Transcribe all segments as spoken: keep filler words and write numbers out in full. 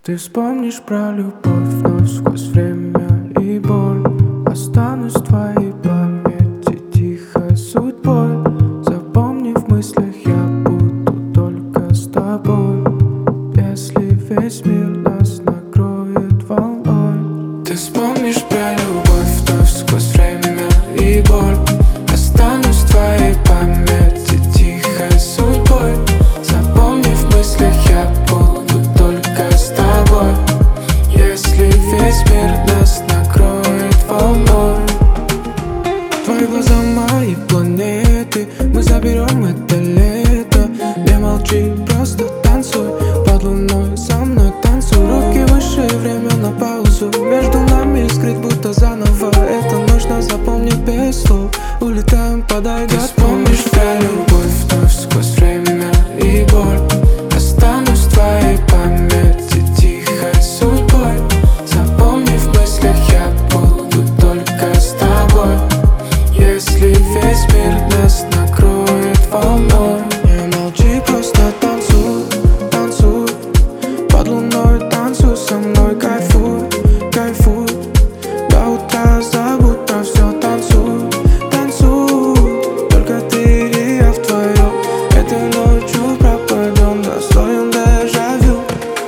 Ты вспомнишь про любовь вновь сквозь время и боль. Останусь в твоей памяти тихой судьбой. Запомни, в мыслях я буду только с тобой. Если весь мир нас накроет волной. Ты вспомнишь про любовь вновь сквозь время и боль. Останусь в твоей памяти тихой судьбой. Запомни, в мыслях я буду только с тобой. Если весь мир нас накроет волной. Твои глаза мои планеты. Мы заберем это лето. Не молчи, просто танцуй. Под луной со мной танцуй. Руки выше, время на паузу. Между нами скрыть будто заново. Это нужно запомнить без слов. Улетаем, подай, Ты вспомнишь про любовь вновь сквозь время и боль. Останусь в твоей памяти тихой судьбой. Запомни, в мыслях я буду только с тобой. Если весь мир нас накроет волной. Не молчи, просто танцуй, танцуй. Под луной танцуй со мной, кайфуй, кайфуй. До утра забудь про все, танцуй, танцуй. Только ты и я вдвоем. Этой ночью пропадем, достоин дежавю.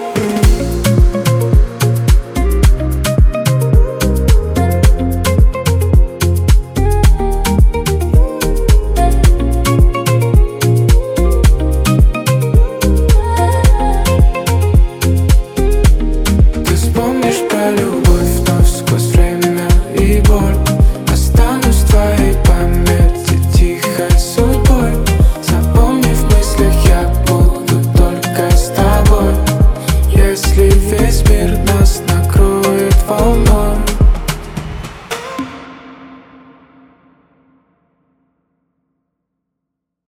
Ты вспомнишь про любовь вновь сквозь время и боль. Останусь в твоей памяти тихой судьбой. Запомни, в мыслях я буду только с тобой. Если весь мир нас